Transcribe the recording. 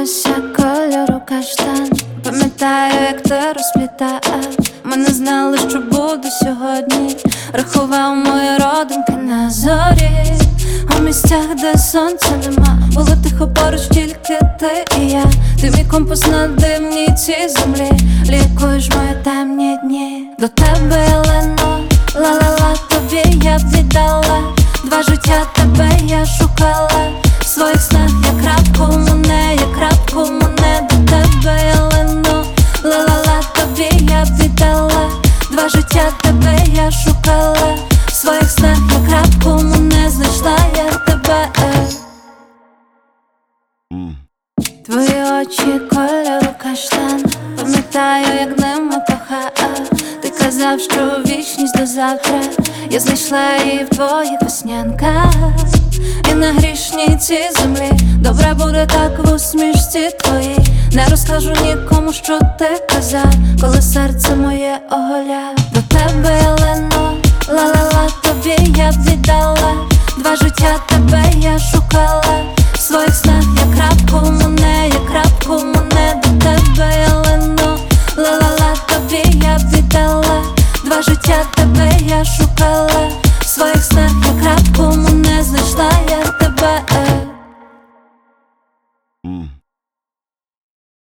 волосся кольору каштан. Пам'ятаю, як ти розплітав. Ми не знали, що буде сьогодні. Рахував мої родинки на зорі. У місцях, де сонця нема, було тихо поруч тільки ти і я. Ти мій компас на дивній цій землі. Лікуєш мої темні дні. До тебе я лину, ла-ла-ла, тобі я б віддала. Два життя тебе я шукала. В своїх снах як крапку мене, як крапку мене. До тебе я лину, ла-ла-ла, тобі я б віддала. Два життя тебе я шукала. В своїх снах як крапку мене, знайшла я тебе. Твої очі кольору каштан. Пам'ятаю, як ними кохав. Ти казав, що вічність до завтра. Я знайшла її в твоїх веснянках. І на грішній цій землі добре буде так в усмішці твоїй. Не розкажу нікому, що ти казав, коли серце моє оголяв. До тебе я лину, ла-ла-ла, тобі я б віддала. Два життя тебе я шукала. В своїх снах як крапку мене, як крапку мене. До тебе я лину, ла-ла-ла, тобі я б віддала. Два життя тебе я шукала. В своїх снах як крапку мене, знайшла я тебе.